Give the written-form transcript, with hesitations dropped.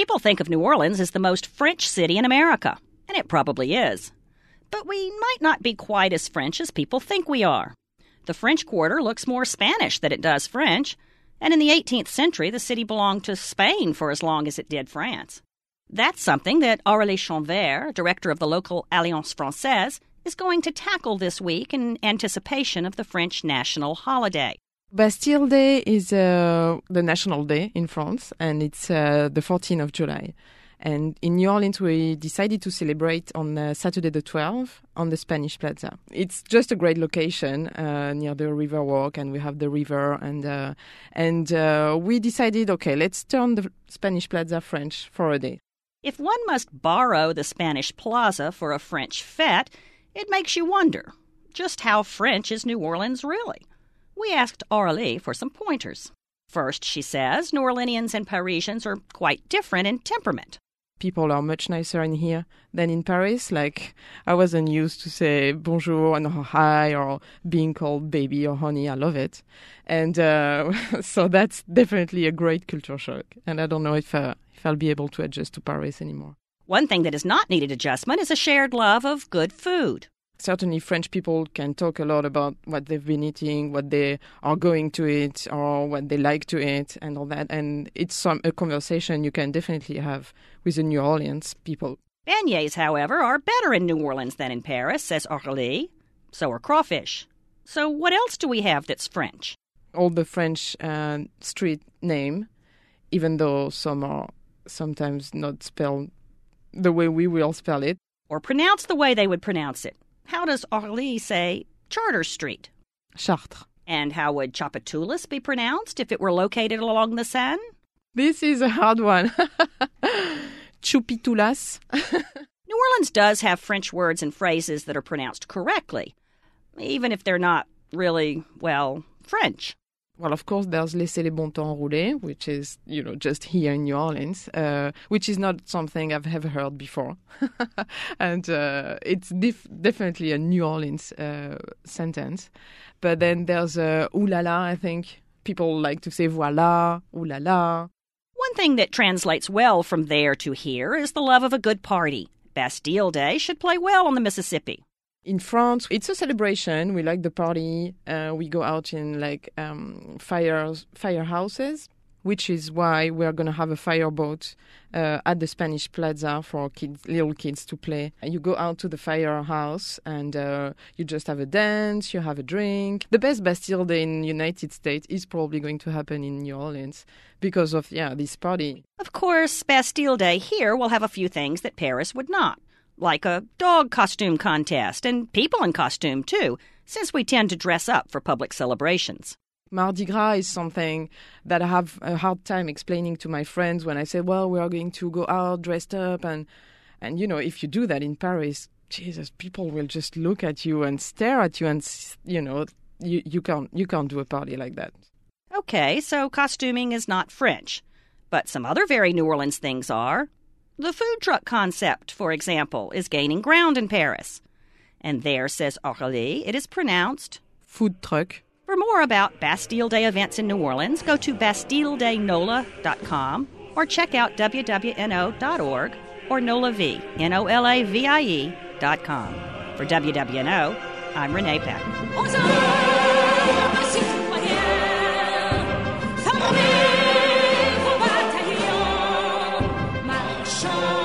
People think of New Orleans as the most French city in America, and it probably is. But we might not be quite as French as people think we are. The French Quarter looks more Spanish than it does French, and in the 18th century, the city belonged to Spain for as long as it did France. That's something that Aurélie Chanvert, director of the local Alliance Française, is going to tackle this week in anticipation of the French national holiday. Bastille Day is the national day in France, and it's the 14th of July. And in New Orleans, we decided to celebrate on Saturday the 12th on the Spanish Plaza. It's just a great location near the river walk, and we have the river. And we decided, okay, let's turn the Spanish Plaza French for a day. If one must borrow the Spanish Plaza for a French fete, it makes you wonder, just how French is New Orleans really? We asked Aurélie for some pointers. First, she says, New Orleanians and Parisians are quite different in temperament. People are much nicer in here than in Paris. Like, I wasn't used to say bonjour and hi or being called baby or honey. I love it. And so that's definitely a great culture shock. And I don't know if I'll be able to adjust to Paris anymore. One thing that has not needed adjustment is a shared love of good food. Certainly French people can talk a lot about what they've been eating, what they are going to eat, or what they like to eat, and all that. And it's a conversation you can definitely have with the New Orleans people. Beignets, however, are better in New Orleans than in Paris, says Aurélie. So are crawfish. So what else do we have that's French? All the French street name, even though some are sometimes not spelled the way we will spell it. Or pronounced the way they would pronounce it. How does Aurélie say Chartres Street? Chartres. And how would Tchoupitoulas be pronounced if it were located along the Seine? This is a hard one. Tchoupitoulas. New Orleans does have French words and phrases that are pronounced correctly, even if they're not really, well, French. Well, of course, there's Laissez les bon temps rouler, which is, just here in New Orleans, which is not something I've ever heard before. And it's definitely a New Orleans sentence. But then there's ooh la la, I think. People like to say voilà, ooh la la. One thing that translates well from there to here is the love of a good party. Bastille Day should play well on the Mississippi. In France, it's a celebration. We like the party. We go out in firehouses, which is why we're going to have a fireboat at the Spanish Plaza for little kids to play. You go out to the firehouse and you just have a dance, you have a drink. The best Bastille Day in the United States is probably going to happen in New Orleans because of, this party. Of course, Bastille Day here will have a few things that Paris would not. Like a dog costume contest, and people in costume, too, since we tend to dress up for public celebrations. Mardi Gras is something that I have a hard time explaining to my friends when I say, well, we are going to go out dressed up. And if you do that in Paris, Jesus, people will just look at you and stare at you and, you can't do a party like that. Okay, so costuming is not French. But some other very New Orleans things are. The food truck concept, for example, is gaining ground in Paris. And there, says Aurélie, it is pronounced food truck. For more about Bastille Day events in New Orleans, go to BastilleDayNOLA.com or check out WWNO.org or NOLAVie, NOLAVIE.com. For WWNO, I'm Renee Peck. Show.